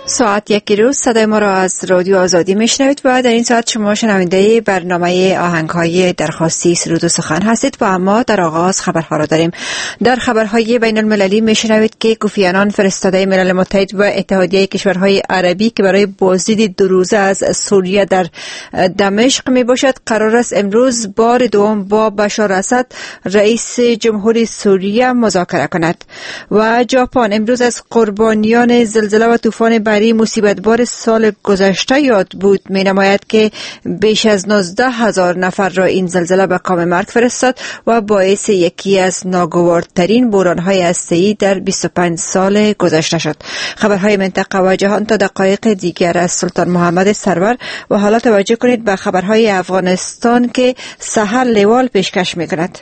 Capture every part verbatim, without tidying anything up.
ساعت یکی روز صدای ما را از رادیو آزادی میشنوید و در این ساعت شما شنونده برنامه آهنگ‌های درخواستی سرود و سخن هستید و اما در آغاز خبرها را داریم. در خبرهای بین المللی میشنوید که کوفی عنان فرستاده ملل متحد و اتحادیه کشورهای عربی که برای بازدید دو روزه از سوریه در دمشق می باشد قرار است امروز بار دوم با بشار اسد رئیس جمهوری سوریه مذاکره کند. و ژاپن امروز از قربانیان زلزله و طوفان برای مصیبت بار سال گذشته یاد بود. می نماید که بیش از نوزده هزار نفر را این زلزله به کام مرگ فرستاد و باعث یکی از ناگوارترین بحران‌های هسته‌ای در بیست و پنج سال گذشته شد. خبرهای منطقه و جهان تا دقایق دیگر از سلطان محمد سرور. و حالا توجه کنید به خبرهای افغانستان که سحر لیوال پیشکش می کند.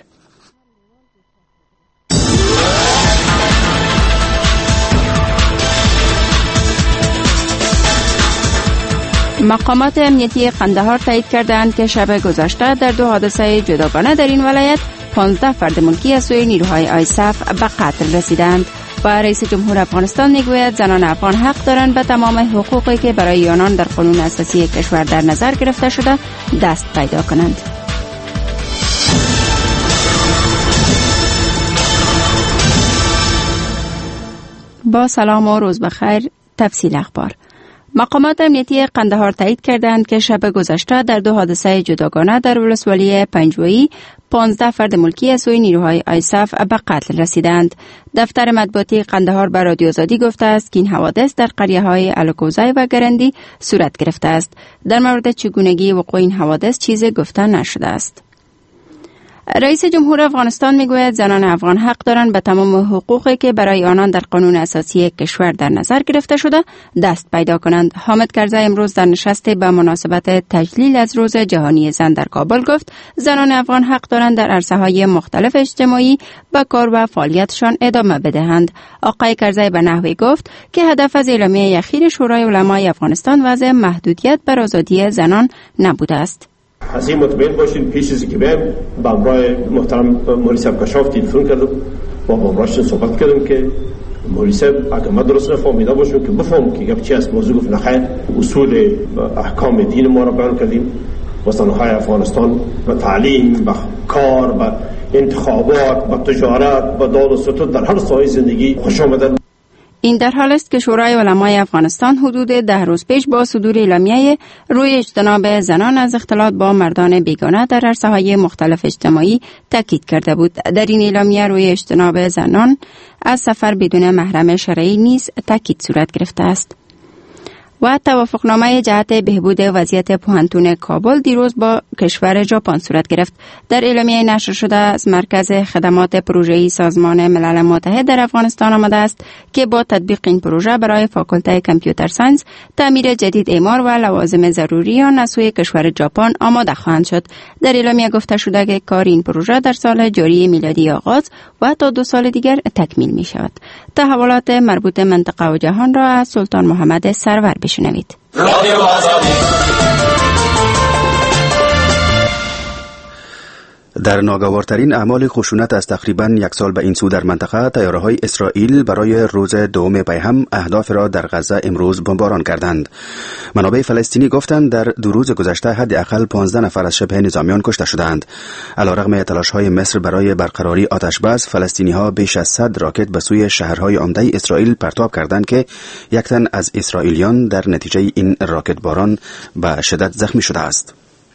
مقامات امنیتی قندهار تایید کردند که شب گذشته در دو حادثه جداگانه در این ولایت پانزده فرد ملکی از سوی نیروهای آیسف به قتل رسیدند. و رئیس جمهور افغانستان میگوید زنان افغان حق دارند به تمام حقوقی که برای آنان در قانون اساسی کشور در نظر گرفته شده دست پیدا کنند. با سلام و روز بخیر. تفصیل اخبار. مقامات امنیتی قندهار تایید کردند که شب گذشته در دو حادثه جداگانه در ولسوالی پنجوئی پانزده فرد ملکی از سوی نیروهای آیسف به قتل رسیدند. دفتر مطبوعاتی قندهار به رادیو آزادی گفته است که این حوادث در قریه‌های الکوزای و گرندی صورت گرفته است. در مورد چگونگی وقوع این حوادث چیزی گفته نشده است. رئیس جمهور افغانستان میگوید زنان افغان حق دارند به تمام حقوقی که برای آنان در قانون اساسی کشور در نظر گرفته شده دست پیدا کنند. حامد کرزی امروز در نشستی به مناسبت تجلیل از روز جهانی زن در کابل گفت زنان افغان حق دارند در عرصه‌های مختلف اجتماعی به کار و فعالیتشان ادامه بدهند. آقای کرزی به نحوی گفت که هدف از اعلامیه اخیر شورای علمای افغانستان وضع محدودیت بر آزادی زنان نبوده است. از این مطمئن باشین پیش از که بیم با امرای محترم مولی صاحب کشاف تلفن کردم و با امراشتن صحبت کردم که مولی صاحب اگر من درست نفهمیده باشم که بفهم که گفت چی است موضوع. گفت نخیر اصول احکام دین ما را بیان کردیم و زنهای افغانستان به تعلیم، به کار، به انتخابات، به تجارت، به داد و ستد در هر ساحه زندگی خوش آمدن. این در حال است که شورای علمای افغانستان حدود ده روز پیش با صدور اعلامیه روی اجتناب زنان از اختلاط با مردان بیگانه در عرصه‌های مختلف اجتماعی تاکید کرده بود. در این اعلامیه روی اجتناب زنان از سفر بدون محرم شرعی نیز تاکید صورت گرفته است. و توافقنامه جهت بهبود وضعیت پوهنتون کابل دیروز با کشور ژاپن صورت گرفت. در اعلامیه نشر شده از مرکز خدمات پروژه‌ای سازمان ملل متحد در افغانستان آمده است که با تطبیق این پروژه برای فاکولته کامپیوتر ساینس تعمیر جدید اعمار و لوازم ضروری آن از سوی کشور ژاپن آماده خواهند شد. در اعلامیه گفته شده که کار این پروژه در سال جاری میلادی آغاز و تا دو سال دیگر تکمیل می شود. تحولات مربوط منطقه و جهان را از سلطان محمد سرور بشنوید. در ناگوارترین اعمال خشونت از تقریباً یک سال به این سو در منطقه، تیاره‌های اسرائیل برای روز دوم پیهم اهداف را در غزه امروز بمباران کردند. منابع فلسطینی گفتند در دو روز گذشته حداقل پانزده نفر از شبه نظامیان کشته شدند. علیرغم تلاش‌های مصر برای برقراری آتش‌بس، فلسطینی‌ها بیش از صد راکت به سوی شهرهای عمده اسرائیل پرتاب کردند که یک تن از اسرائیلیان در نتیجه این راکت باران به شدت زخمی شده است.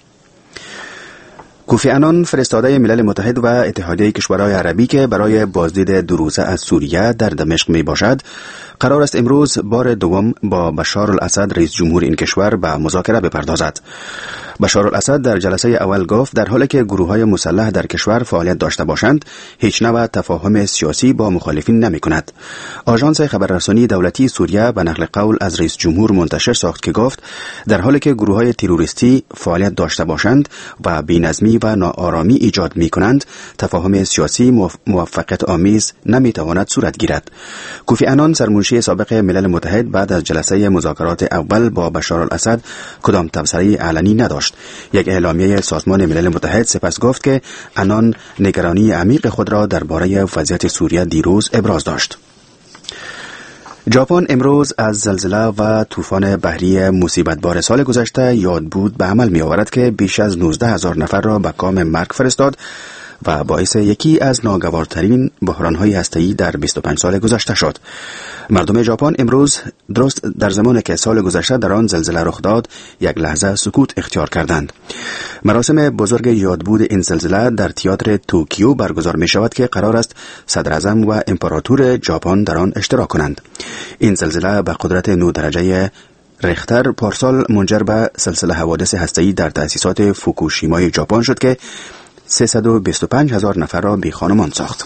کوفی عنان فرستاده ملل متحد و اتحادیه کشورهای عربی که برای بازدید دو روزه از سوریه در دمشق می باشد قرار است امروز بار دوم با بشار الاسد رئیس جمهور این کشور به مذاکره بپردازد. بشار الاسد در جلسه اول گفت در حالی که گروه‌های مسلح در کشور فعالیت داشته باشند هیچ نوع تفاهم سیاسی با مخالفین نمی کند. آژانس خبررسانی دولتی سوریه به نقل قول از رئیس جمهور منتشر ساخت که گفت در حالی که گروه‌های تروریستی فعالیت داشته باشند و بی‌نظمی و ناآرامی ایجاد می کنند تفاهم سیاسی موفقیت آمیز نمی تواند صورت گیرد. کوفی عنان سرمنشی سابق ملل متحد بعد از جلسه مذاکرات اول با بشار الاسد کدام تبصره علنی نداشت. یک اعلامیه سازمان ملل متحد سپس گفت که عنان نگرانی عمیق خود را درباره وضعیت سوریه دیروز ابراز داشت. ژاپن امروز از زلزله و طوفان بحری مصیبتبار سال گذشته یاد بود به عمل می آورد که بیش از نوزده هزار نفر را به کام مرگ فرستاد و باعث یکی از ناگوارترین بحران‌های هسته‌ای در بیست و پنج سال گذشته شد. مردم ژاپن امروز درست در زمانی که سال گذشته در آن زلزله رخ داد یک لحظه سکوت اختیار کردند. مراسم بزرگ یادبود این زلزله در تئاتر توکیو برگزار می شود که قرار است صدر اعظم و امپراتور ژاپن در آن اشتراک کنند. این زلزله به قدرت نه درجه ریختر پارسال منجر به سلسله حوادث هسته‌ای در تأسیسات فوکوشیمای ژاپن شد که سیصد و بیست و پنج هزار نفر را بی خانمان ساخت.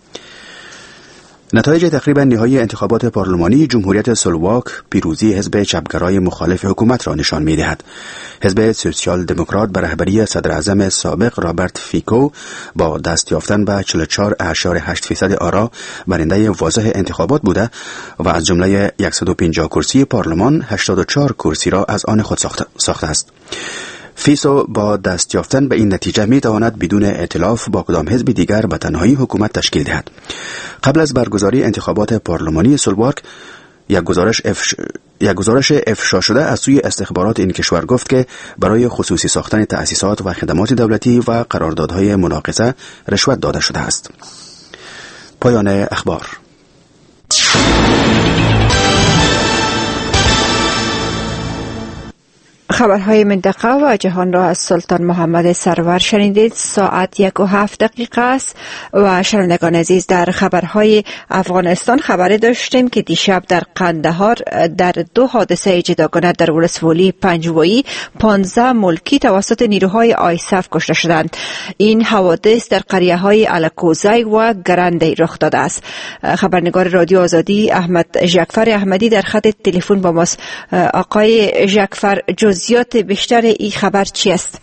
نتایج تقریبا نهایی انتخابات پارلمانی جمهوریت سلواک پیروزی حزب چپگرای مخالف حکومت را نشان می‌دهد. حزب سوسیال دموکرات به رهبری صدر اعظم سابق رابرت فیکو با دست یافتن به چهل و چهار اعشار هشت فیصد آرا برنده واضح انتخابات بوده و از جمله صد و پنجاه کرسی پارلمان هشتاد و چهار کرسی را از آن خود ساخته, ساخته است. فیسو با دست یافتن به این نتیجه می تواند بدون ائتلاف با کدام حزب دیگر به تنهایی حکومت تشکیل دهد. قبل از برگزاری انتخابات پارلمانی سلواک یک گزارش افش... یک گزارش افشا شده از سوی استخبارات این کشور گفت که برای خصوصی ساختن تأسیسات و خدمات دولتی و قراردادهای مناقصه رشوت داده شده است. پایان اخبار. خبرهای منطقه و جهان را از سلطان محمد سرور شنیدید. ساعت یک و هفت دقیقه است و شنوندگان عزیز در خبرهای افغانستان خبری داشتیم که دیشب در قندهار در دو حادثه جداگانه در ولسوالی پنجوایی پانزده ملکی توسط نیروهای آیسف کشته شدند. این حوادث در قریه های الکوزی و گرندی رخ داده است. خبرنگار رادیو آزادی احمد ژکفر احمدی در خط تلفن با ماست. آقای ژکفر، جزئیات بیشتر این خبر چی است؟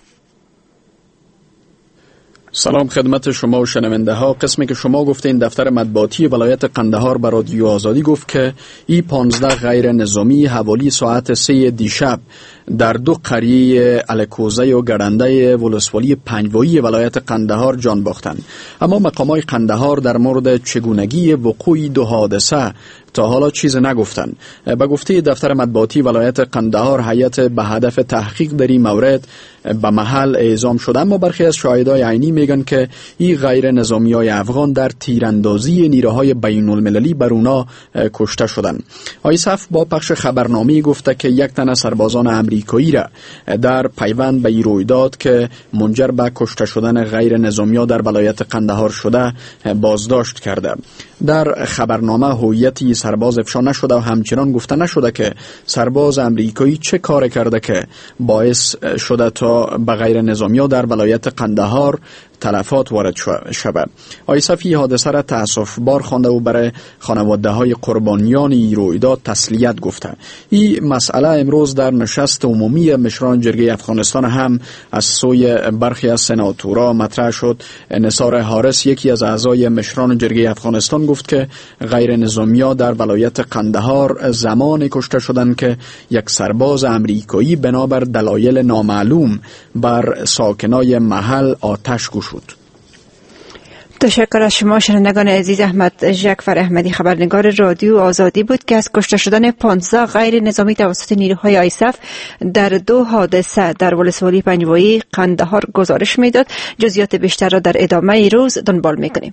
سلام خدمت شما و شنونده ها. قسمی که شما گفتین دفتر مطبوعاتی ولایت قندهار به رادیو آزادی گفت که این پانزده غیر نظامی حوالی ساعت سه دیشب در دو قریه الکوزه و گرنده ولسوالی پنجوایی ولایت قندهار جان باختند. اما مقامات قندهار در مورد چگونگی وقوع دو حادثه تا حالا چیز نگفتند. به گفته دفتر مطبوعاتی ولایت قندهار هیئت به هدف تحقیق در این مورد به محل اعزام شده، اما برخی از شاهدای عینی میگن که این غیر نظامیای افغان در تیراندازی نیروهای بین المللی بر اونا کشته شدند. آیسف با پخش خبرنامه گفته که یک تن از سربازان امریکایی را در پیوند به این رویداد که منجر به کشته شدن غیر نظامیا در ولایت قندهار شده بازداشت کرده. در خبرنامه هویتی سرباز افشا نشده و همچنان گفته نشده که سرباز امریکایی چه کار کرده که باعث شده تا به غیر نظامیا در ولایت قندهار تلفات وارد شود. آیسف این حادثه را تأسف بار خوانده و برای خانواده های قربانیان این رویداد تسلیت گفته. این مسئله امروز در نشست عمومی مشران جرگه افغانستان هم از سوی برخی از سناتورا مطرح شد. نثار حارس یکی از اعضای مشران جرگه افغانستان گفت که غیر نظامیا در ولایت قندهار زمان کشته شدند که یک سرباز امریکایی بنابر دلایل نامعلوم بر ساکنای محل آتش گشود. تشکر از شما شنوندگان عزیز. احمد ژکفر احمدی خبرنگار رادیو آزادی بود که از کشته شدن پانزده غیر نظامی توسط نیروهای آیسف در دو حادثه در ولسوالی پنجوایی قندهار گزارش میداد. جزئیات بیشتر را در ادامه روز دنبال میکنیم.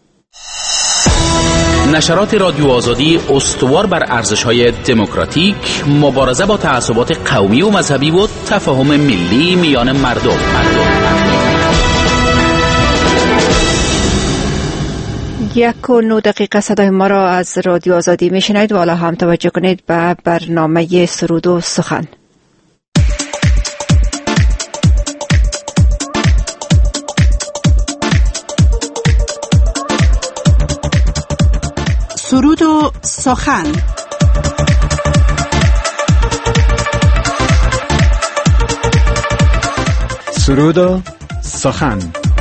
نشرات رادیو آزادی استوار بر ارزش‌های دموکراتیک، مبارزه با تعصبات قومی و مذهبی و تفاهم ملی میان مردم. مردم. یک و نو دقیقه صدای ما را از رادیو آزادی میشنید و حالا هم توجه کنید به برنامه سرود و سخن. سرود و سخن. سرود و سخن.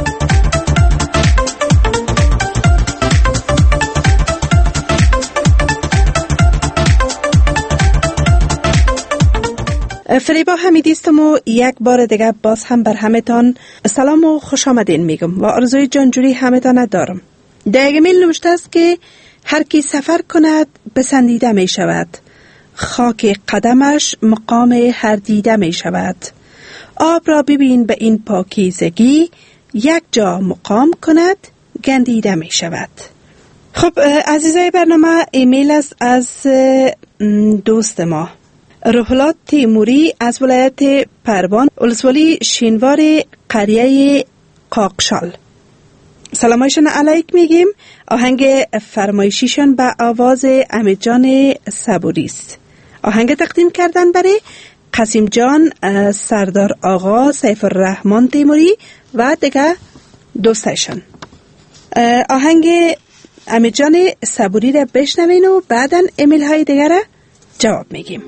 فریبا حمیدی استم و یک بار دیگه باز هم بر همتان سلام و خوش آمدین میگم و آرزوی جانجوری همتان دارم. در یک میل نوشته است که هر کی سفر کند بسندیده می شود. خاک قدمش مقام هر دیده می شود. آب را ببین به این پاکیزگی، یک جا مقام کند گندیده می شود. خب عزیزای برنامه، ایمیل است از دوست ما روح الله تیموری از ولایت پروان، ولسوالی شینوار، قریه قاقشال. سلامایشان علیک میگیم. آهنگ فرمایشیشان به آواز امید جان صبوری است. آهنگ تقدیم کردن برای قاسم جان، سردار آقا، سیف الرحمن تیموری و دیگه دوستایشان. آهنگ امید جان صبوری را بشنوین و بعداً ایمیل های دیگر را جواب میگیم.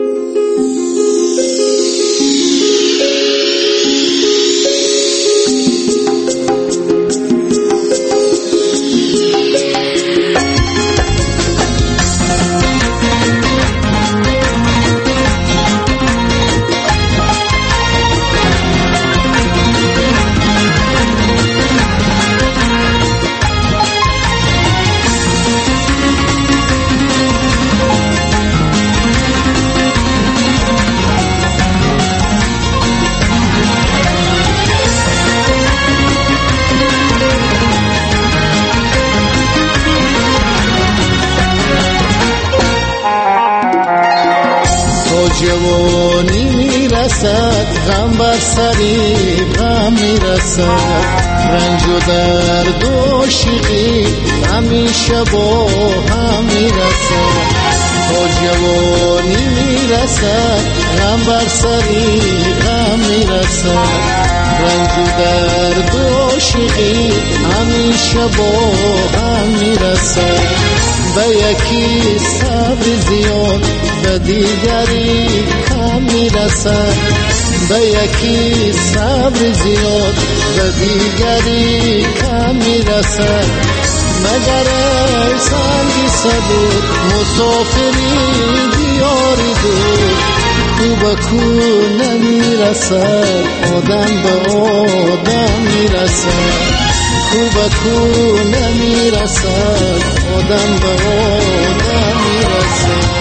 جوانی میرسد، غم بر سری غم میرسد، رنج و درد و شیقی همیشه با هم میرسد. تا جوانی میرسد، غم بر سری غم میرسد، رنج و درد و شیقی همیشه با هم میرسد. به یکی صبر زیاد به دیگری کم میرسد، به یکی صبر زیاد به دیگری کم میرسد. مگر ای سنگی صبور مسافری دیاری دور، کو به کو نمیرسد آدم به آدم میرسد، کو به کو نمیرسد آدم به آدم میرسد.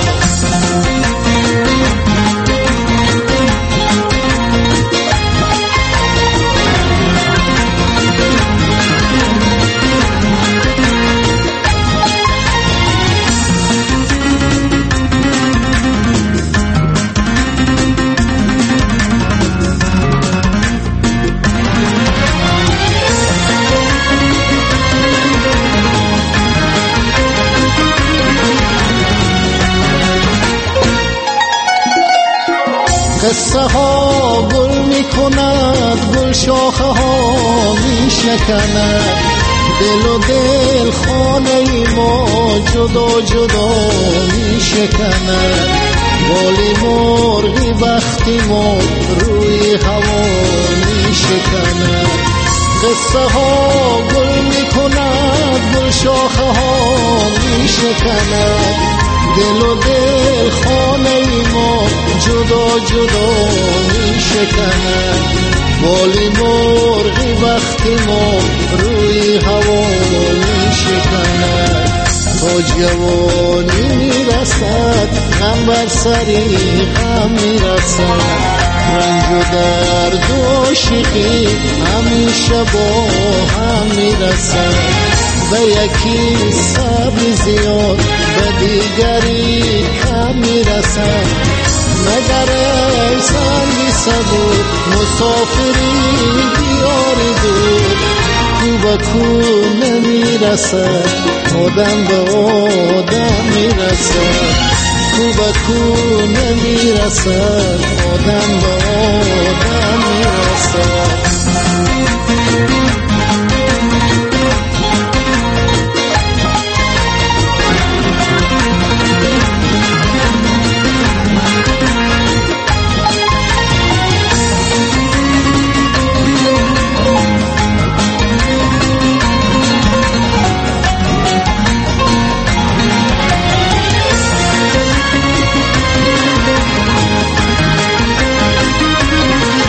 قصه ها گل می کند، گل شاخه ها می شکند، دل و دل خانه ما جدا جدا می شکند. بالی مرغی بختی ما روی هوا می شکند. قصه ها گل می کند، گل شاخه ها می شکند، دل و دل خانه ما جدا جدا می شکند. بالی مرغی وقتی ما روی هوا می شکند. تا جوانی می رسد، غم بر سری غم می رسد، رنج و درد و شیقی همیشه با هم می رسد. به یکی صبر زیاد به دیگری کم میرسد. مگر ای سنگی صبور مسافری دیاری دور، کو به کو نمیرسد آدم به آدم میرسد، کو به کو نمیرسد آدم به آدم میرسد.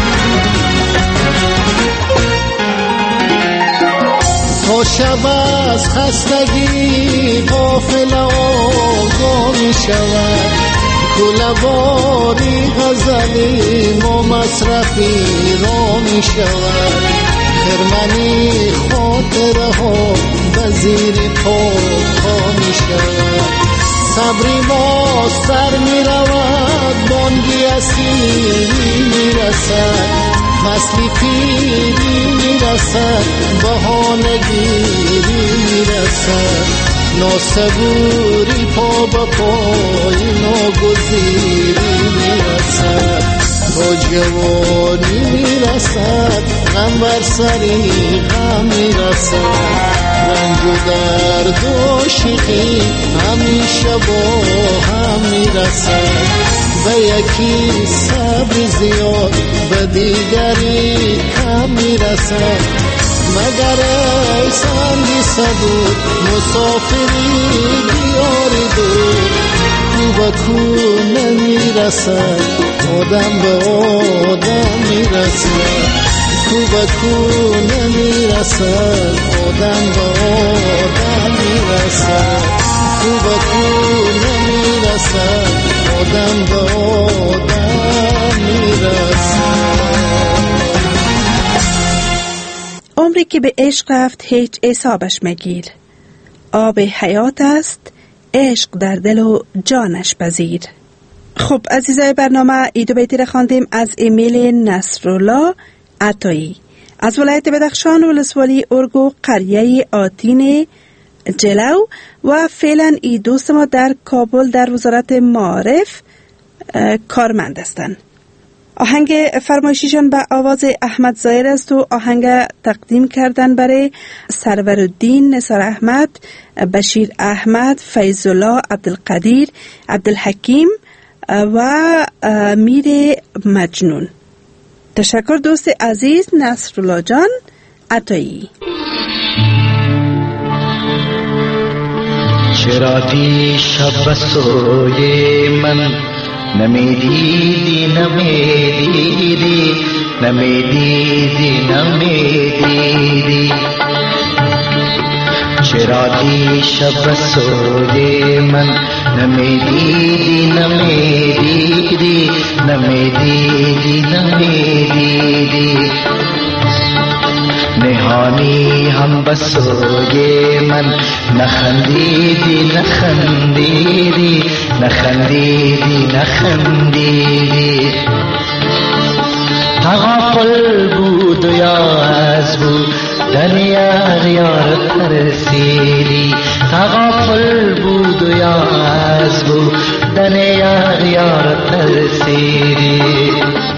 شود از خستگی غافل آگاه می شود، گلباری غزلی ما مصرفی را می شود، خرمنی خاطره ها به زیر پا می شود، صبری با سر می رود، بانگی اسیری می رسد، فصلی پیری می رسد، بهانگیری می رسد، ناصبوری پا با پای ناگزیری می رسد، با جوانی می رسد، غم بر سری غم می رسد، رنج و درد و شیخی همیشه با هم می رسد، به یکی صبر زیاد به دیگری کم می رسد، مگر ای سنگی صبور مسافری دیاری دور، کو به کو نمی رسد، آدم به آدم می رسد، کو به کو نمی رسد، آدم به آدم می رسد، کو به کو نمی رسد، آدم به آدم می رسد. عمری که به عشق رفت هیچ حسابش مگیر، آب حیات است عشق در دل و جانش پذیر. خب عزیزای برنامه، ایدو بیتی را خواندیم از ایمیل نصرالله عطایی از ولایت بدخشان ولسوالی ارگو قریه آتین جلو و فعلا ای دوست ما در کابل در وزارت معارف کارمند هستند. آهنگ فرمایشیشان به آواز احمد ظاهر است و آهنگ تقدیم کردن برای سرورالدین نثار احمد، بشیر احمد، فیض الله، عبدالقدیر، عبدالحکیم و میر مجنون. تشکر دوست عزیز نصرالله جان عطایی. چرا دیشب سوی من نمیدیدی نمیدیدی نمیدیدی نمیدیدی، چرا دیشب سوی من نمیدیدی نمیدیدی نمیدیدی نمیدیدی، نهانی هم بسوی من نخندیدی نخندیدی نخندیدی نخندیدی، تغافل بود و یا از بود دنی اغیار ترسیدی، تغافل بود و یا از بود دنی اغیار ترسیدی،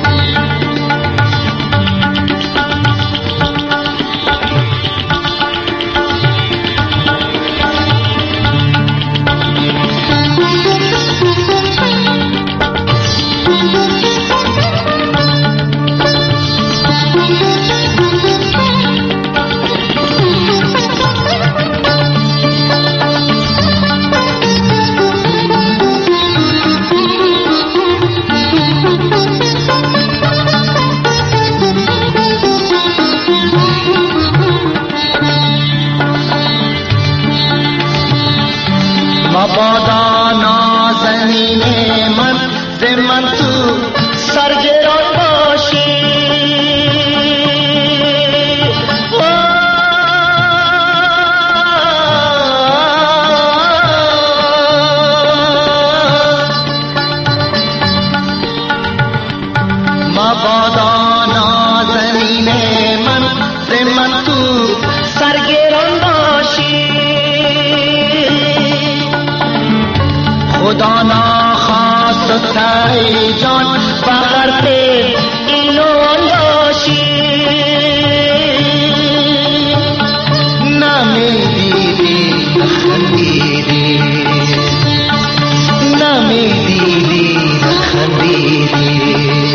مبادا نازنین من ز من تو سرگران باشی، مبادا نازنین من ز من تو سرگران باشی، خدا نخواست تای جان بغر پی اینون باشی، نمیدیدی نخندیدی نمیدیدی نخندیدی،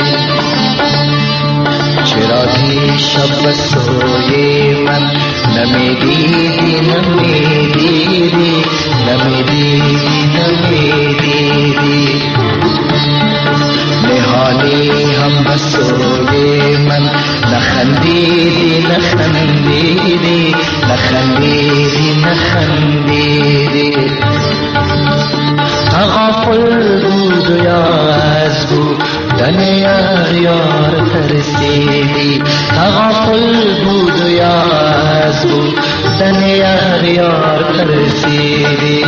چرا دیشب سوی من نمیدیدی نمیدیدی نمیدیدی نمیدیدی، نهانی هم بسوی من نخندیدی نخندیدی نخندیدی نخندیدی پل بود و یا از بودن یار ترسیدی، تغافل بود و یا از بودن یار ترسیدی.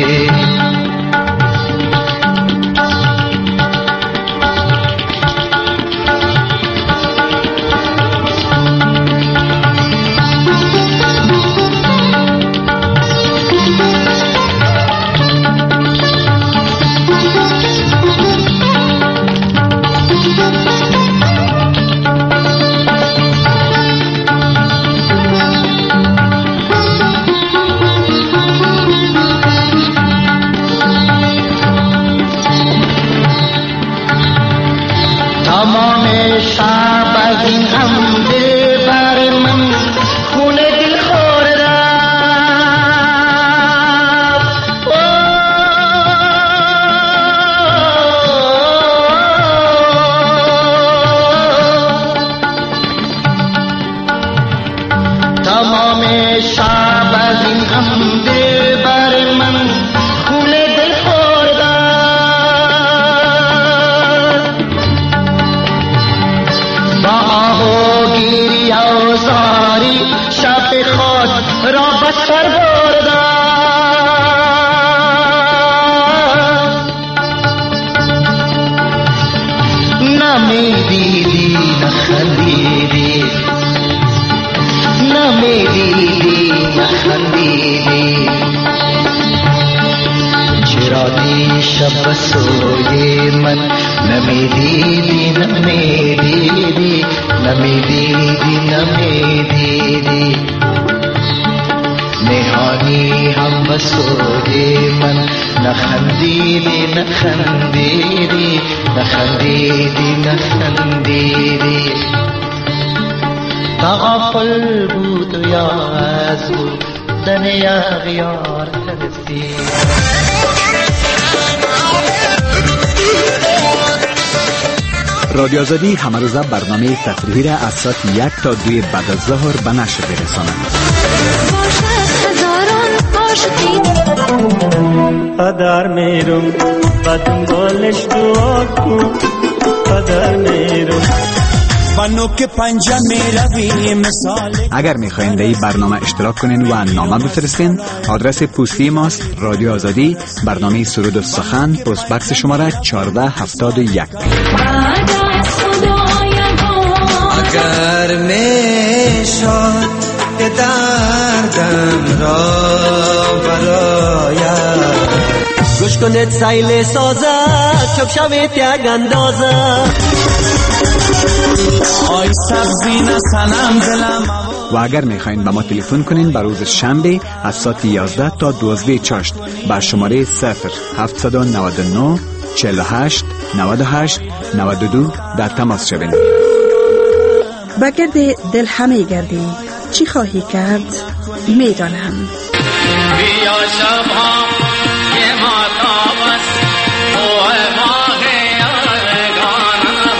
شب سوی من نمیدیدی نمیدیدی نمیدیدی نمیدیدی نهانی هم سوی من نخندیدی نخندیدی نخندیدی نخندیدی تغافل بود و یا از بودن یار ترسیدی. رادیو آزادی همه روزه برنامه تفریحی را از ساعت یک تا دوی بعد از ظهر به نشر برساند. قدر میرم و دنبالش دعا کن قدر میرم بانو که پنجه میروی مثال. اگر میخواین در این برنامه اشتراک کنین و نامه بفرستین، آدرس پستی ماست رادیو آزادی، برنامه سرود و سخن، پست بکس شماره چهارده هفتاد و یک. اگر میشد که دردم را برایم گوش کنید سیل سازد چوب شوید یک اندازه آی سبزی نسنم دلم. و اگر میخواین به ما تلفن کنین بر روز شنبه از ساعت یازده تا دوازده چاشت بر شماره صفر هفتصد و نود و نه چهل و هشت نود و هشت نود و دو در تماس شوین. بگرد دل همه گردی چی خواهی کرد میدانم. بیا شبها یه ماتاب است اوه ماه یارگانه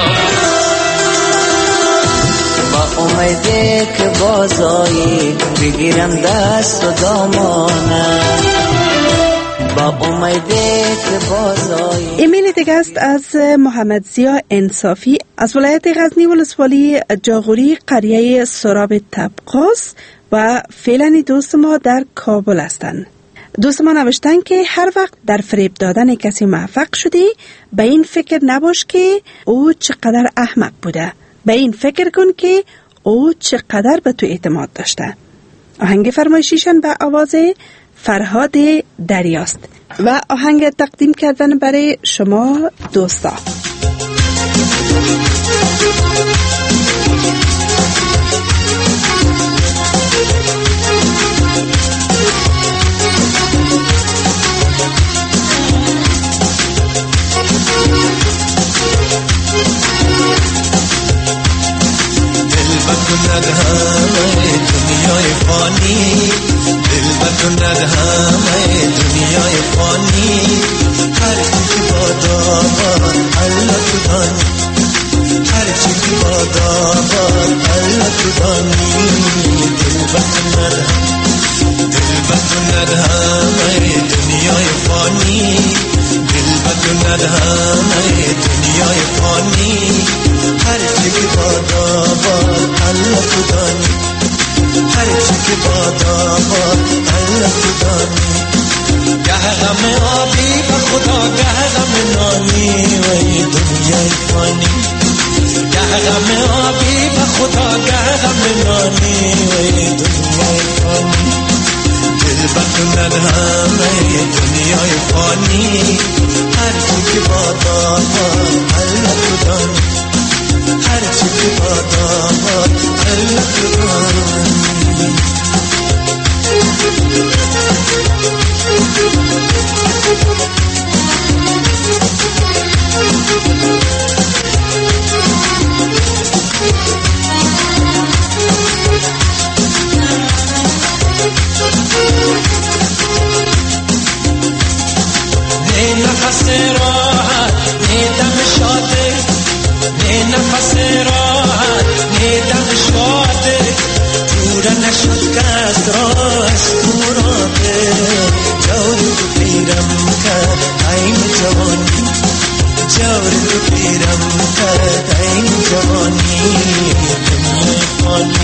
با امیده که بازایی بگیرم دست و دامانه با امیده که بازایی. ایمیل دیگه است از محمد زیا انصافی از ولایت غزنی ولسوالی جاغوری قریه سراب طبقاس و فعلا دوست ما در کابل هستند. دوست ما نوشتن که هر وقت در فریب دادن کسی موفق شدی به این فکر نباش که او چقدر احمق بوده، به این فکر کن که او چقدر به تو اعتماد داشته. آهنگ فرمایشیشان به آواز فرهاد دریاست و آهنگ تقدیم کردن برای شما دوستا. کند همه دنیای فانی، دل بکند همه دنیای فانی. هر چی باداباد الله تو دانی، هر چی باداباد الله تو دانی. دل بکند دل بکند همه دنیای فانی، دل تو ندهم ای دنیای فانی هر چی که بادا باد الله تو دانی هر چی که بادا باد الله تو دانی گه غم آبی و خدا گه غم نانی و ای دنیای فانی گه غم آبی و خدا گه غم نانی و ای دنیای فانی دل بر تو ندهم ای دنیای فانی هر چی که بادا باد الله تو دانی هر چی که بادا باد الله تو دانی نه نفس راحت نه دم شاده نه نفس راحت نه دم شاده پورا نشد کس را از توراده جور تو پیرم کرد این جوانی جور تو پیرم کرد این جوانی دنیای فانی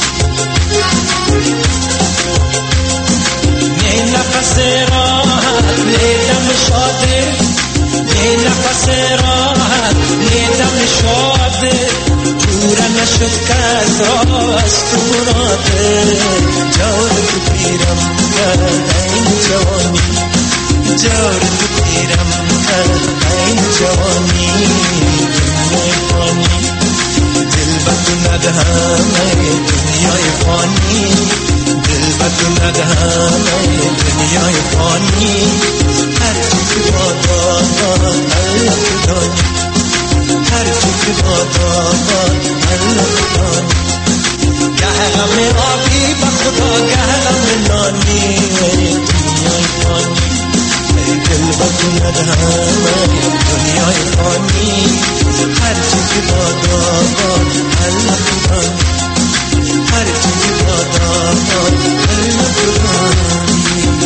نه نفس راحت نه دم شاده نه نفس راحت نه دم شاده پورا نشد کس را از توراده جور تو پیرم کرد این جوانی جور تو پیرم کرد این جوانی دنیای فانی دل بر تو ندهم ای دنیای فانی دل بر تو ندهم ای دنیای فانی هر چی که بادا باد الله تو دانی هر چی که بادا باد الله تو دانی گه غم آبی با خدا گه غم نانی ای دنیای فانی ای دل بر تو ندهم ای دنیای فانی هر چی که بادا باد الله تو دانی هر چی که بادا باد الله تو دانی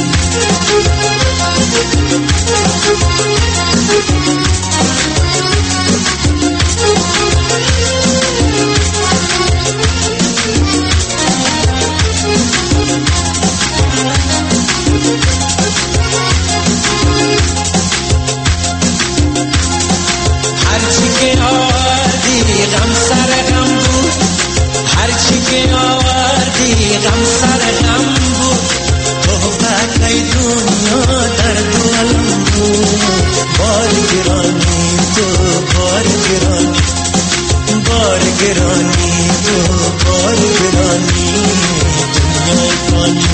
هرچی که آوردی غم سر غم بود هرچی که آوردی غم سر غم بود توبت ای دنیا در دو علم بود بار گرانی تو بار گرانی بار گرانی تو بار گرانی دنیای فانی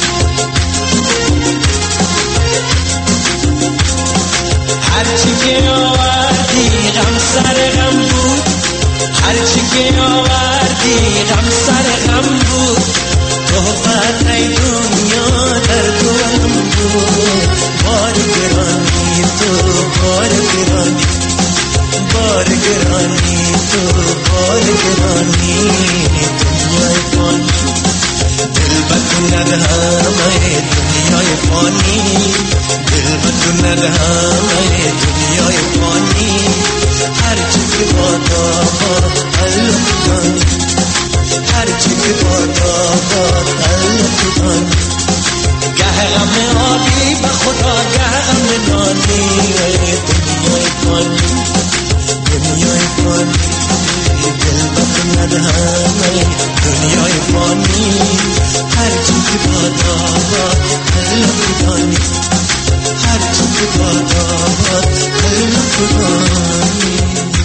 هرچی که آوردی غم سر غم بود هرچی که آوردی غم سر غم بود توبت ای دنیا در دو علم بود بار گرانی تو بار گرانی بار گرانی تو بار گرانی دنیای فانی دل بر تو ندهم ای دنیای فانی دل بر تو ندهم ای دنیای فانی هر چی که بادا باد الله تو دانی هر چی که بادا باد الله تو دانی گه غم آبی با خدا گه غم نانی ای دنیای فانی دنیای فانی دل بر تو ندهم ای دنیای فانی هر چی که بادا باد الله تو دانی هر چی که بادا باد الله تو دانی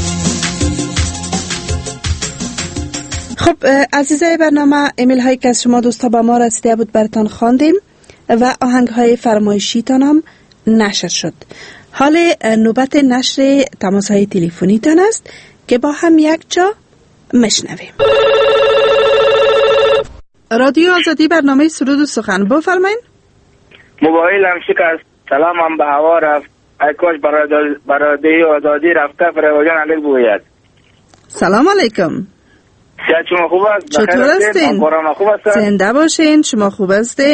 خب عزیزای برنامه ایمیل هایی که از شما دوستا با ما رسیده بود براتان خواندیم و آهنگ های فرمایشی تان هم نشر شد. حال نوبت نشر تماس های تلفنی تان است که با هم یک جا مشنویم. رادیو آزادی برنامه سرود و سخن بفرمایین. موبایلم شکست، سلامم به هوا رفت، ای کاش برادری آزادی رفته فریوان علیک بوید. سلام علیکم. صحت شما خوب است؟ چطور هستین؟ خوب است؟ زنده باشین. شما خوب هستین؟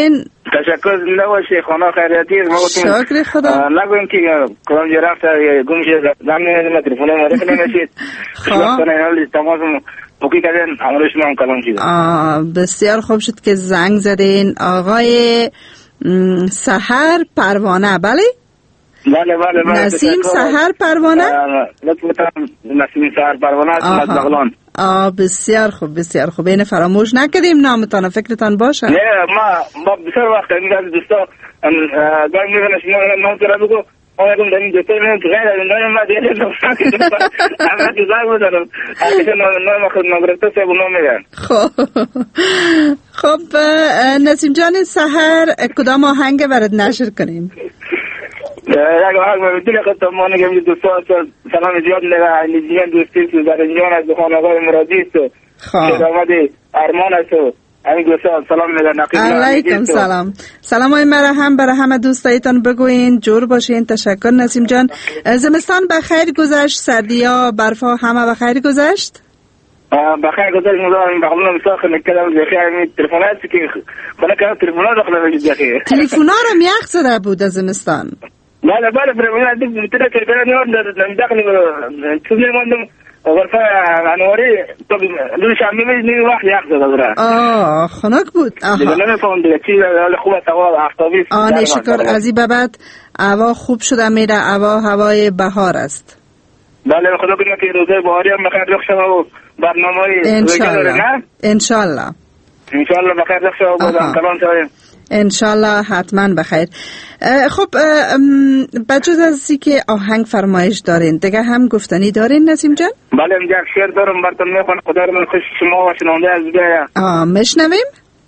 تشکر، زنده باشی. خانه خیریتی. شکر خدا. نگویم که کلام جرفت گم شد، زمین تلفن معرفی نمیشید. خب تماس موقعی کردن همراهش من کلام شد. بسیار خوب شد که زنگ زدین. آقای سحر پروانه، بله؟ بله بله بله. نسیم سحر پروانه؟ لطفاً نسیم سحر پروانه از بغلان. آه بسیار خوب بسیار خوب. اینه فراموش نکردیم نامتان فکرتان باشه. نه ما ما بسیار وقت این از دوستا گاهی میگن شما نام تو بگو آیا گم داریم دوستا میگن تو غیر از نام ما دیگه نمی‌فهمم که اما جزای بودم اگه نام ما خود نگرفته سه نام میگن. خب خب نسیم جان سحر کدام آهنگ برات نشر کنیم؟ یک آهنگ من بدون خود ما نگیم دوستا سلام زیاد نگه نیزیان دوستی تو زرنجان از خانواده مرادی است و شهرآباد ارمان است و همین دوستا سلام میگن نقیب علیکم سلام. سلام های مرا هم برای همه دوستایتان بگوین، جور باشین. تشکر نسیم جان. زمستان بخیر گذشت؟ سردی ها برفا همه بخیر گذشت؟ بخیر گذشت. مدام بخلون مساخ نکردم بخیر. همین تلفنات که خونه که تلفنات داخل وجود بخیر. تلفنا رو میخ زده بود از زمستان. بله بله برای من دیگه میتونه که برای من داخل چون نمیدونم غرفه انواری تو لوش هم می‌بینی وقت یخ زده داره. آه خنک بود. دیگه نمی‌فهمم دیگه چی خوبه هوا آفتابی. آه شکر. از این بعد هوا خوب شده میره. هوا هوای بهار است. بله خدا کنه که روزه بهاری هم بخیر رخ شود و برنامه‌ای انشالله انشالله انشالله بخیر رخ شود و بازم کلام شویم. انشالله حتما بخیر. خب بجز از این که آهنگ فرمایش دارین دیگه هم گفتنی دارین نسیم جان؟ بله اینجا شعر دارم براتون میخوام. خدا رو من خوش شما و شنونده از دیگه. آه مشنویم؟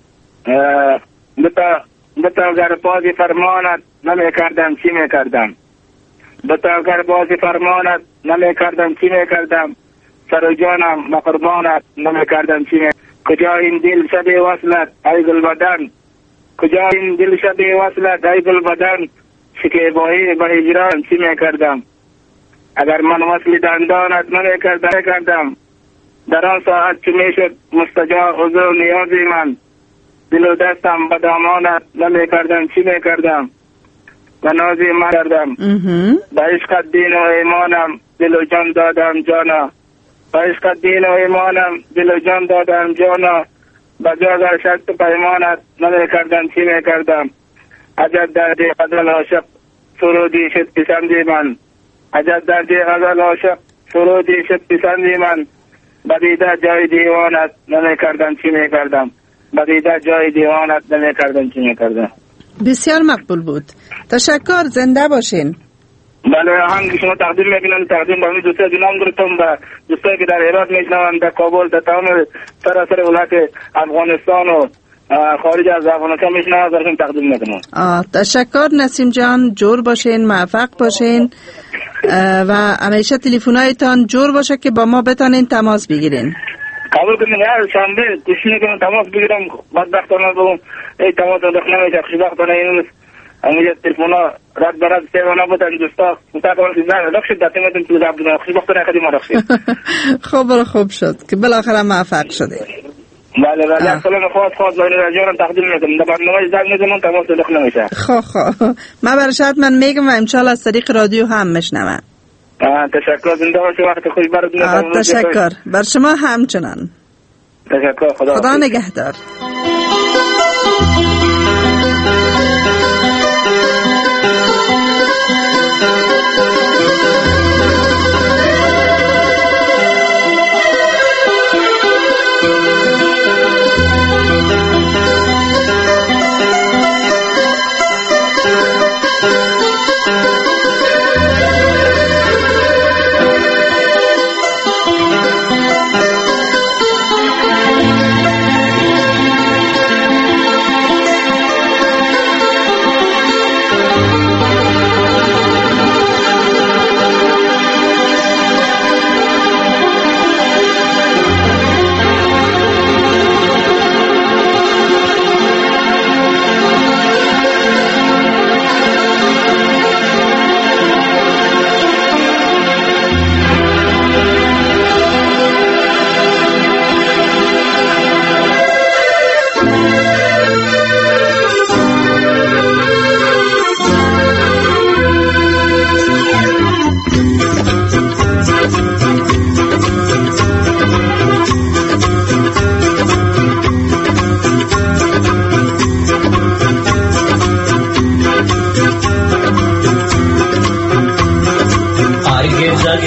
بتا بتا اگر بازی فرمانت نمیکردم چی میکردم. بتا اگر بازی فرمانت نمیکردم چی میکردم. سر و جانم مقربانت نمیکردم چی میکردم. کجا این دل شبی وصلت ای گل بدن، کجا این دل شبی وصلت ای گل بدن، شکیبایی به هجران چی میکردم. اگر من وصل دندانت نمیکردم کردم، در آن ساعت چی میشد مستجاب حضور نیازی من. دل و دستم به دامانت نمیکردم چی میکردم. و نازی من کردم به عشق دین و ایمانم دل و جان دادم جانا. به عشق دین و ایمانم دل و جان دادم جانا. به جاگر شرط پیمانت نمیکردم چی میکردم. عجب دردی غزل عاشق سرودی شد پسندی من. عجب دردی غزل عاشق سرودی شد پسندی من. بدیده جای دیوانت نمیکردم چی میکردم. بدیده جای دیوانت نمیکردم چی میکردم. بسیار مقبول بود. تشکر. زنده باشین. بله آهنگ شما تقدیم میکنم. تقدیم به اون دوستای جنام گرفتم و دوستایی که در هرات میشنون، در کابل، در تمام سراسر ولایت افغانستان و خارج از افغانستان میشنون براتون تقدیم میکنم. تشکر نسیم جان. جور باشین، موفق باشین و همیشه تلفن‌هایتان جور باشه که با ما بتونین تماس بگیرین. قبول کنین یار شنبه گوشی میکنم تماس بگیرم. بدبختانه بگم ای تماس دخل نمیشه. خوشبختانه این همینجا تلفن‌ها رد برد سیوانا بودن دوستا متأکدم که نه رخصت دادیم میتونم تو جواب بدم. خوشبختانه خیلی ما رخصت. خب خوب شد که بالاخره موفق شدی. بله بله. سلام خاص خاص برای رادیو تقدیم میکنم. در برنامه زنگ میزنم تماس دخل نمیشه. خب خب من برشات من میگم و ان شاء الله از طریق رادیو هم میشنوم. تشکر. زنده باشی. وقت خوش براتون. تشکر. بر شما همچنان. تشکر. خدا خدا نگهدار.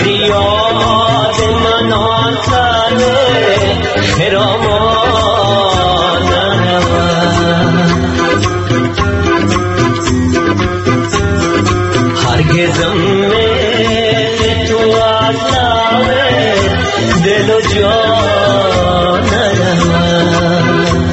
زیاد منان سر خرامان هرگزم مثل تو از لب دل و جان نرود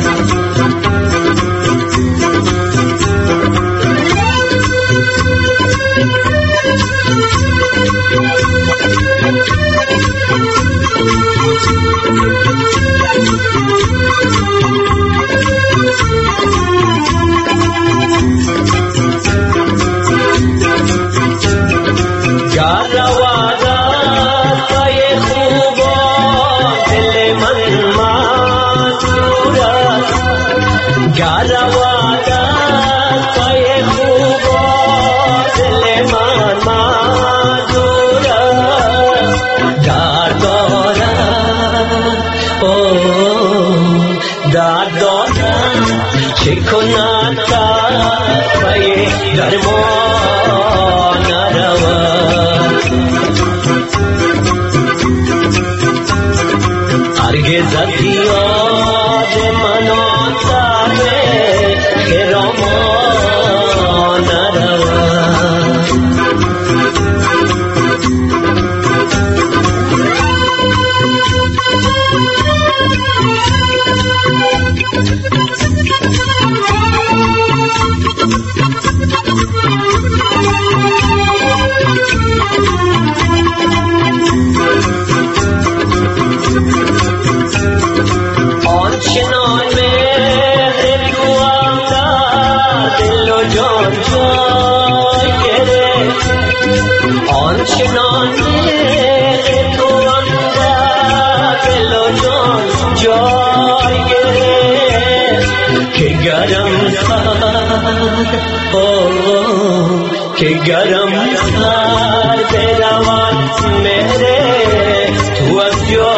که گرم سر بروان مهره تو از جا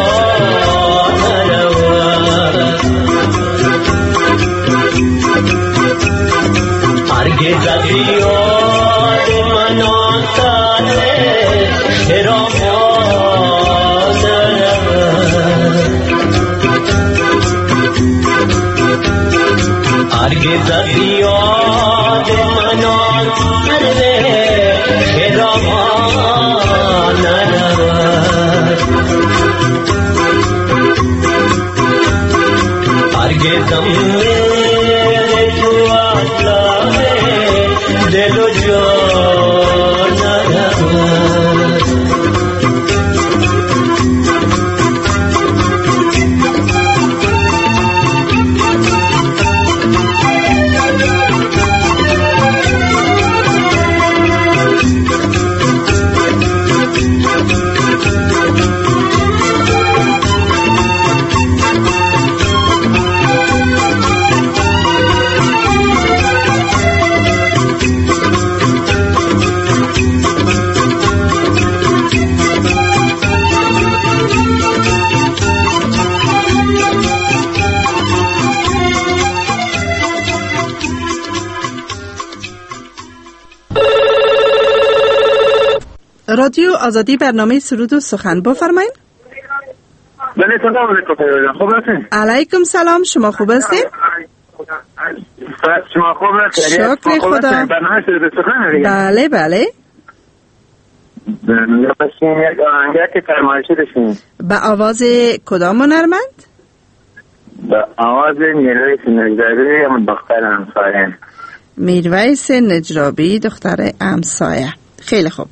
نروان هرگز از یاد من آن سر خرامان نروان هرگز از یاد من آن سر خرامان نروان هرگزم میل تو اصلا دل و جان نروان رادیو آزادی برنامه سرود و سخن بفرمایید. بله سلام علیکم. خوب هستین؟ علیکم سلام. شما خوب هستین؟ شما خوب هستین؟ شکر خدا. برنامه سرود و سخن دیگه. بله بله. یا بسین یک آهنگه که فرمایشی داشتین. به آواز کدام هنرمند؟ به آواز میرویس نجرابی هم دختر همسایه. میرویس نجرابی دختر همسایه. خیلی خوب.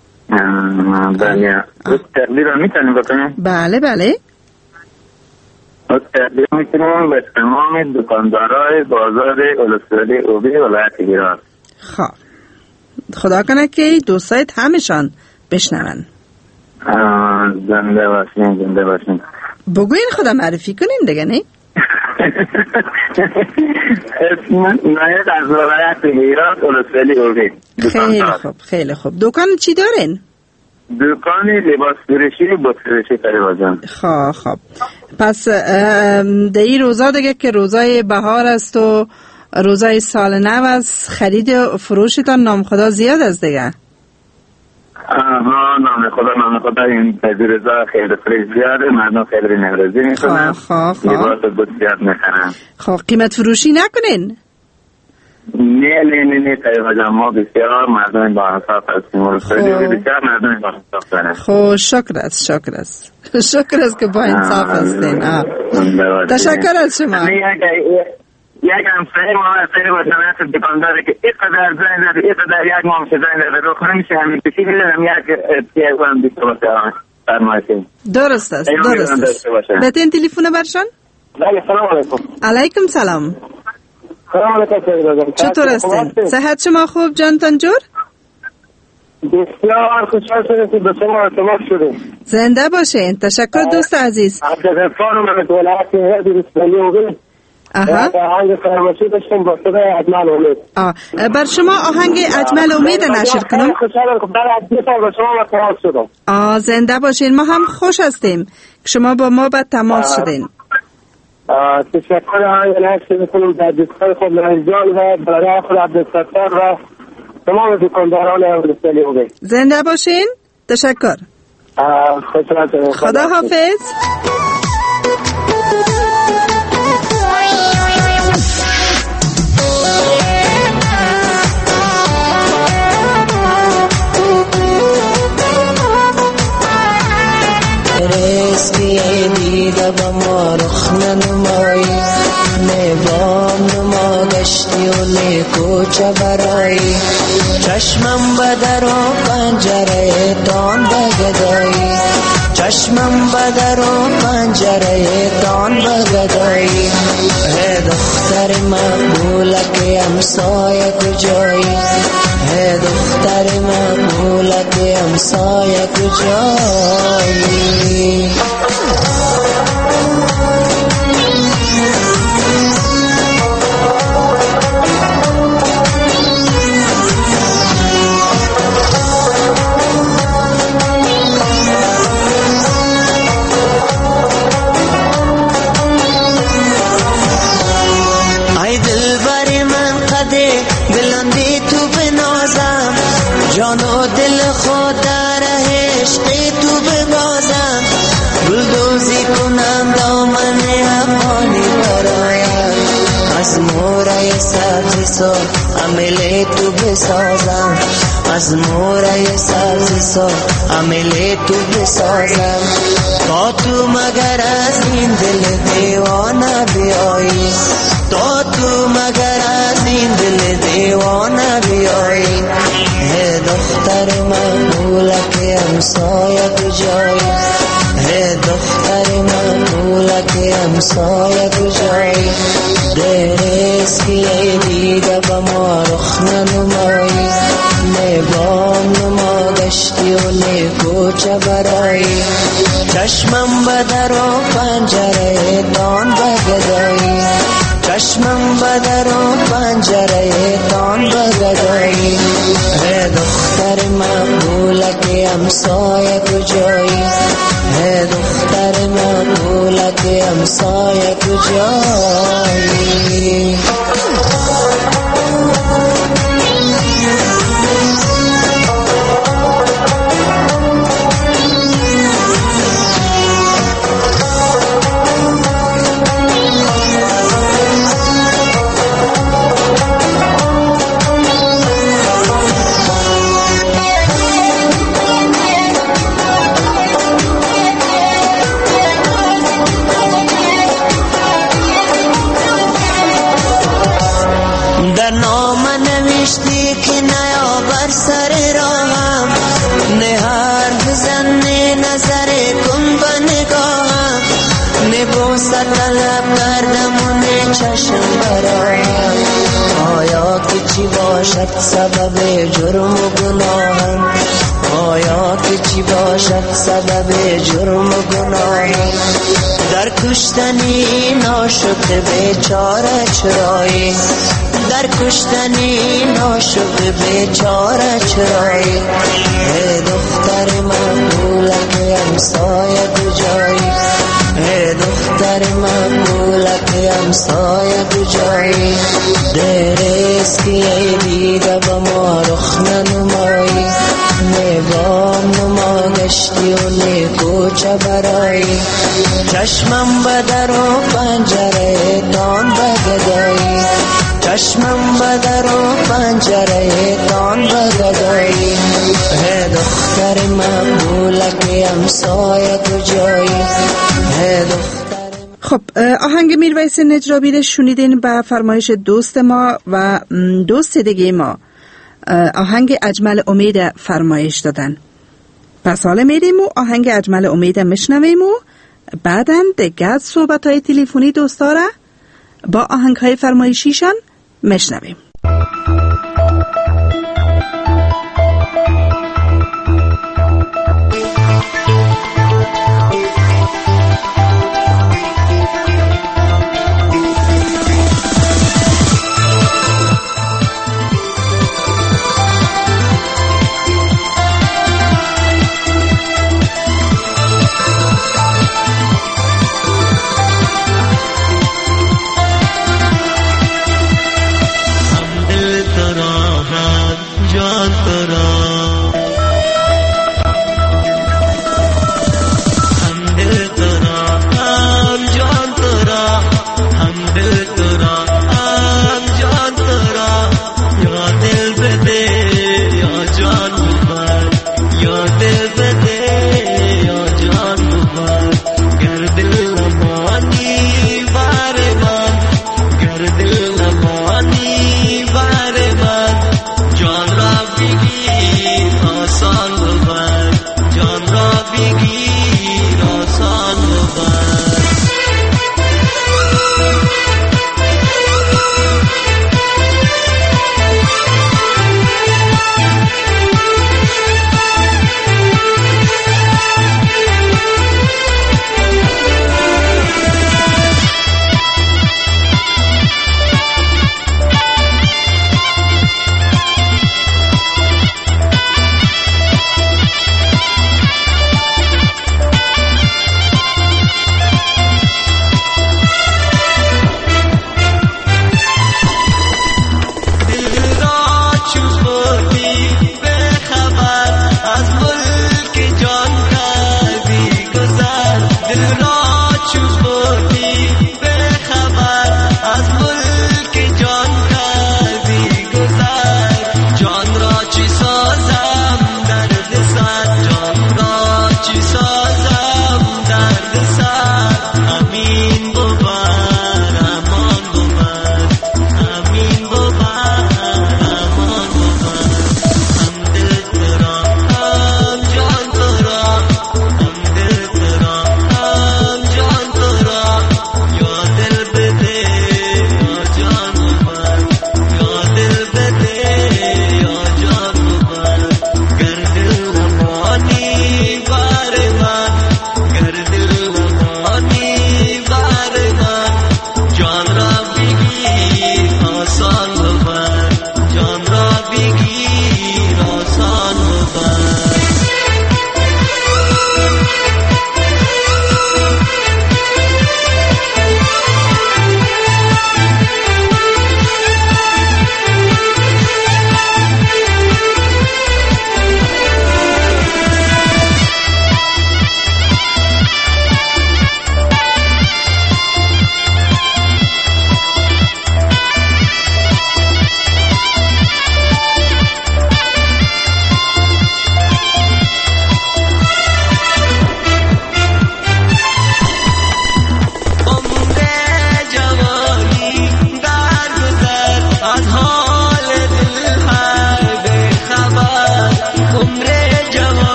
بله. از تقدیر رو میتونیم بکنیم؟ بله بله. از تقدیر میتونیم به تمام دکاندارای بازار اولوسوالی اوبی ولایت گیلان. خب خدا کنه که دوستایت همشان بشنون. زنده باشین زنده باشین. بگوین خدا معرفی کنین دیگه نه؟ اسم نایت از ولایت گیلان اولوسوالی اوبی. خیلی خوب خیلی خوب. دکان چی دارین؟ دکان لباس فروشی و بوت فروشی کاری بازم. خب خب پس در این روزا دیگه که روزای بهار است و روزای سال نو است، خرید و فروشتان نام خدا زیاد است دیگه. آها نام خدا نام خدا این تجربه خیلی فریز زیاده، مردم خیلی نمرزی میکنن، لباس بود زیاد میکنن. خب قیمت فروشی نکنین؟ نه نه نه نه طریقا جمع بسیار مردم با انصاف هستیم، بسیار مردم با انصاف دارن. خب شکر است شکر است شکر است که با انصاف هستین. تشکر از شما. یک همسایه ما همسایه با صنعت دکانداره که اینقدر زنگ زده اینقدر یک ماه میشه زنگ زده رو خونه میشه همین کشی میدونم یک پیگو هم دیسته باشه فرمایشیم. درست است درست است. بهتین تلیفون برشان؟ بله سلام علیکم. علیکم سلام. سلام علیکم. چطور هستین؟ صحت شما خوب جان تنجور؟ بسیار خوشحال شدیم که به شما ارتباط شدیم. زنده باشین. تشکر دوست عزیز. عبدالغفار من از ولایت درستانی اومد. آها. آهنگ فرمایشی داشتم با صدای اجمل امید. آه. بر شما آهنگ اجمل امید نشر کنم. خوشحالم که بعد از دو سال با شما تماس شدم. آه زنده باشین. ما هم خوش هستیم که شما با ما بعد تماس شدین. تشکر آهنگ نشر میکنم در دستگاه خود لنجان و برای خود عبدالستار و تمام دکانداران درستانی اومد. زنده باشین. تشکر. خوشحال شدم. خدا حافظ. رسیه دیده با ما رخ ننمایی، نه بام نما گشتی و نه کوچه برایی، چشمم بدر و پنجره تان بگدایی، چشمم بدر و پنجره تان بگدایی. ہے دختر مقبوله که همسایه کجایی، ہے دختر مقبوله که همسایه کجایی. جان و دل خود در عشق تو ببازم، بلدوزی کنم دامن افغانی برایم، از مورای سبزی سا عمل تو بسازم، از مورای سبزی سا عمل تو بسازم. تا تو مگر از این دل دیوانه بیایی، تا تو مگر از این دل دیوانه بیایی. ہے دختر مقبوله که همسایه کجایی، ہے دختر مقبوله که همسایه کجایی. درست که دیگه با ما رخ ننمایی، نه بام نما گشتی و نه کوچه برایی، چشمم بدر و پنجره تان بگدایی، چشمم بدر و پنجره تان بگدایی. ہے دختر مقبوله که همسایه کجایی، ہے دختر مقبوله که همسایه کجایی. سبب جرم و گناهم، آیا که چی باشد سبب جرم و گناهم. در کشتنی ناشده بیچاره چرایی، در کشتنی ناشده بیچاره چرایی. ای دختر مقبوله که همسایه کجایی، ای دختر مقبوله که همسایه کجایی. درست که ای دیده با ما رخ ننمایی، نه با شمع کوچه برایی، چشمم به در و پنجره تان بگدایی، چشمم به در و پنجره تان بگدایی. هی دختر مقبوله که همسایه تو جایی، هی دختر. خب آهنگ میرویس نجرابی رو شنیدین به فرمایش دوست ما و دوست دیگه ما آهنگ اجمل امید فرمایش دادن. پس حالا میریم و آهنگ اجمل امید میشنویم و بعدن دیگه صحبت های تلفنی دوستا را با آهنگ های فرمایشیشان میشنویم.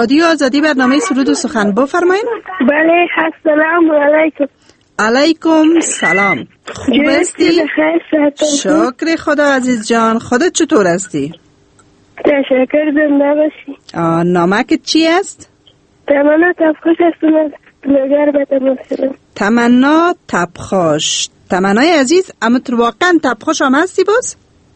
رادیو آزادی برنامه سرود و سخن بفرمایید. بله السلام علیکم. علیکم سلام. خوب هستی؟ شکر خدا عزیز جان. خودت چطور هستی؟ تشکر. زنده باشی. نامک چی است؟ تمنا تبخوش هستم. نگر به تماشا. تمنا تبخوش. تمنای عزیز، اما تو واقعا تبخوش هم هستی باز؟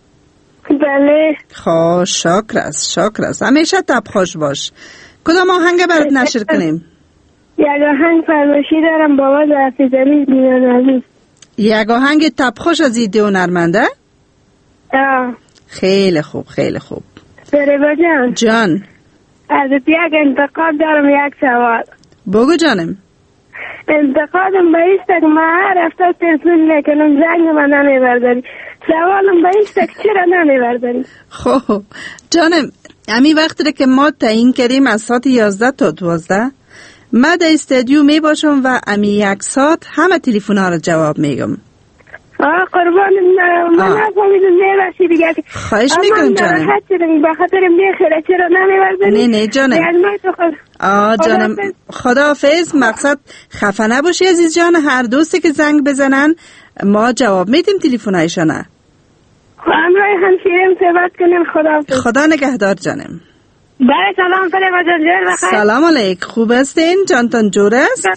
بله. خب شکر است، شکر است. همیشه تبخوش باش. کدام آهنگ برات نشر کنیم؟ یک آهنگ فرمایشی دارم با وضع حفیظعلی میانوی. یک آهنگ تبخوش از ایده هنرمنده؟ آه. خیلی خوب، خیلی خوب. سریبا جان. جان. از یک انتقاد دارم، یک سوال. بگو جانم. انتقادم به ایست که من رفته تلفون میکنم زنگ من نمیبرداری. سوالم به ایست که چرا نمیبرداری؟ خب جانم، امی وقتی که ما تعیین کردیم از ساعت یازده تا دوازده من در استودیو می باشم و امی یک ساعت همه تلفن ها رو جواب میگم. آه قربان من نفهمیدم میباشی دیگه. خواهش میکنم جانم. به خاطر میخیره چرا نمیبرداری؟ نه نه جانم. آه جانم خداحافظ. مقصد خفه نباشی عزیز جان. هر دوستی که زنگ بزنن ما جواب میدیم تلفن‌هایشان. همراه همشیرم صحبت کنیم. خداحافظ. خدا نگهدار جانم. بله سلام فریبا جان. جور بخیر. سلام علیک. خوب هستین؟ جانتان جور است؟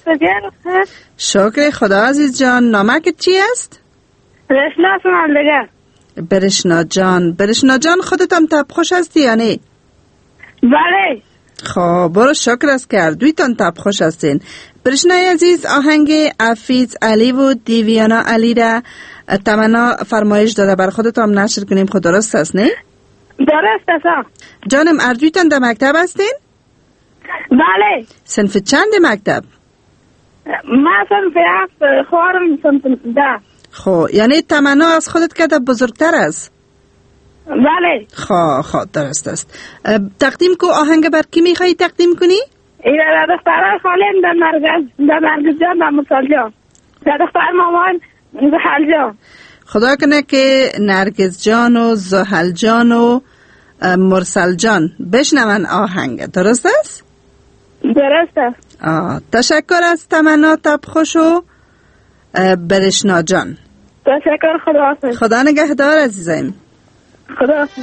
شکر خدا عزیز جان. نامک چی است؟ برشنا سمال دیگه. برشنا جان. برشنا جان خودتم تبخوش هستی یا نه؟ بله. خب برو شکر است که دویتان تبخوش هستین. برشنای عزیز آهنگ حفیظ علی و دیویانا علی را تمنا فرمایش داده بر خودتان نشر کنیم. خود درست است نه؟ درست است. جانم اردویتان در مکتب هستین؟ بله. صنف چند مکتب؟ ما صنف هفت، خوارم صنف ده. خب یعنی تمنا از خودت که بزرگتر است؟ بله. خب خب درست است. تقدیم کو آهنگ بر کی میخوایی تقدیم کنی؟ اینا در دختران خالم در مرگز در مرگز جان در مسال جان در دختر مامان زحل جان. خدا کنه که نرگس جان و زحل جان و مرسل جان بشنون آهنگ. درست است؟ درست است. آه. تشکر از تمنا تبخوش و برشنا جان. تشکر. خدا حافظ. خدا نگهدار عزیزم. خدا حافظ.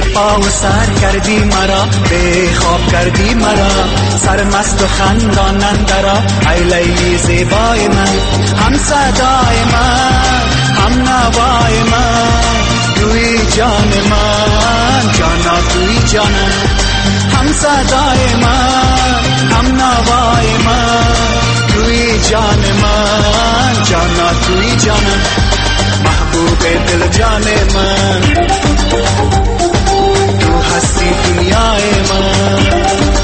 پا و سر کردی مرا، به خواب کردی مرا، سرمست و خندان اندرا، ای لیلی زیبای من، هم صدای من، هم نوای من، توی جان من، جانا توی جانم، هم صدای من، هم نوای من، توی جان من، جانا توی جانم، محبوب دل جان من، تو هستی دنیای من.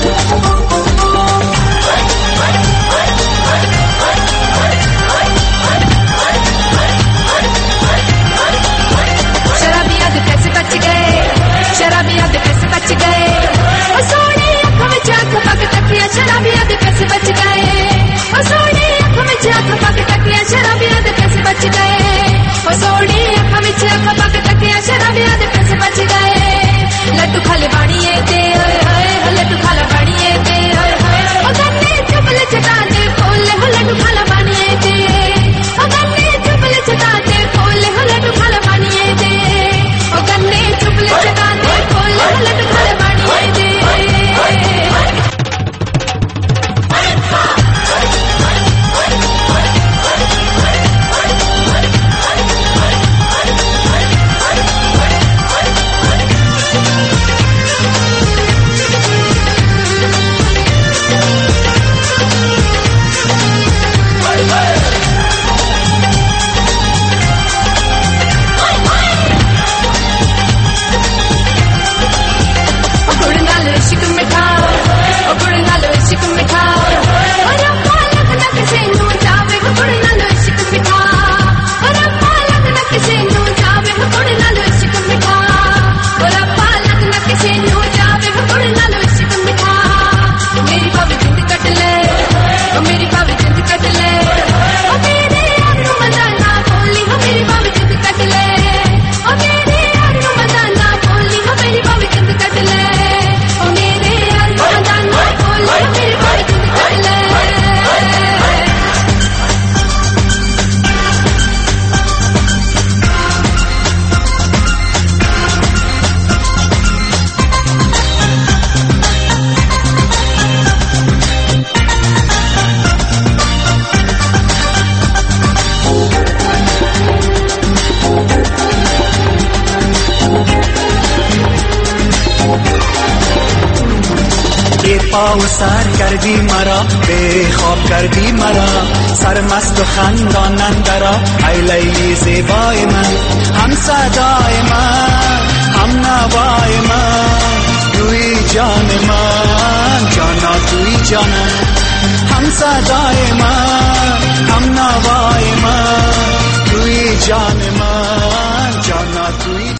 शराबियां कैसे बच गए, शराबियां कैसे बच गए, ओ सोनी आंखों में झांक पक तकिया, शराबियां कैसे बच गए, ओ सोनी आंखों में झांक पक तकिया, शराबियां कैसे बच गए, ओ सोनी आंखों में झांक पक तकिया, शराबियां कैसे बच गए, लड्डू खाले बाड़िए दे ओए होए, लड्डू खाला बाड़िए दे ओए होए, ओ गन्ने चुपल चटा दे फूल, हो लड्डू खाला बाड़िए दे, ओ गन्ने चुपल चटा दे फूल, हो लड्डू खाला बाड़िए दे, ओ गन्ने चुपल चटा दे फूल, हो लड्डू खाला बाड़िए दे। سر کردی مرا، به خواب کردی مرا، سرمست و خندان اندرا، ای لیلی زیبای من، هم صدای من، هم نوای من، توی جان من، جانا توی جانم، هم صدای من، هم نوای من، توی جان من، جانا توی